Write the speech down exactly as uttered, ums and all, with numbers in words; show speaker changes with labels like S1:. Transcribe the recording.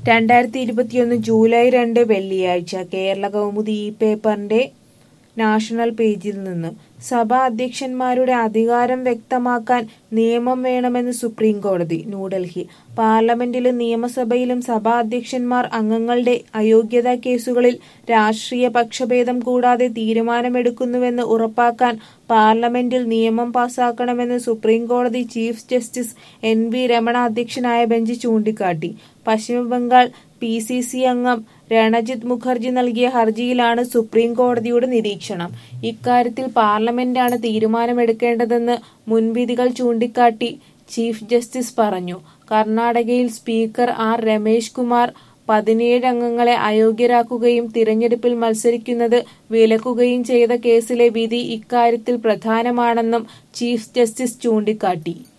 S1: രണ്ടായിരത്തി ഇരുപത്തിയൊന്ന് ജൂലൈ രണ്ട് വെള്ളിയാഴ്ച കേരള കൗമുദി ഈ പേപ്പറിന്റെ നാഷണൽ പേജിൽ നിന്ന് സഭാ അധ്യക്ഷന്മാരുടെ അധികാരം വ്യക്തമാക്കാൻ നിയമം വേണമെന്ന് സുപ്രീം കോടതി. ന്യൂഡൽഹി പാർലമെന്റിലും നിയമസഭയിലും സഭാ അധ്യക്ഷന്മാർ അംഗങ്ങളുടെ അയോഗ്യതാ കേസുകളിൽ രാഷ്ട്രീയ പക്ഷഭേദം കൂടാതെ തീരുമാനമെടുക്കുന്നുവെന്ന് ഉറപ്പാക്കാൻ പാർലമെന്റിൽ നിയമം പാസാക്കണമെന്ന് സുപ്രീം കോടതി chief justice N V Ramana അധ്യക്ഷനായ ബെഞ്ച് ചൂണ്ടിക്കാട്ടി. പശ്ചിമബംഗാൾ പി സി സി അംഗം രണജിത് മുഖർജി നൽകിയ ഹർജിയിലാണ് സുപ്രീം കോടതിയുടെ നിരീക്ഷണം. ഇക്കാര്യത്തിൽ പാർലമെന്റാണ് തീരുമാനമെടുക്കേണ്ടതെന്ന് മുൻവിധികൾ ചൂണ്ടിക്കാട്ടി ചീഫ് ജസ്റ്റിസ് പറഞ്ഞു. കർണാടകയിൽ സ്പീക്കർ ആർ രമേശ് കുമാർ പതിനേഴ് അംഗങ്ങളെ അയോഗ്യരാക്കുകയും തിരഞ്ഞെടുപ്പിൽ മത്സരിക്കുന്നത് വിലക്കുകയും ചെയ്ത കേസിലെ വിധി ഇക്കാര്യത്തിൽ പ്രധാനമാണെന്നും ചീഫ് ജസ്റ്റിസ് ചൂണ്ടിക്കാട്ടി.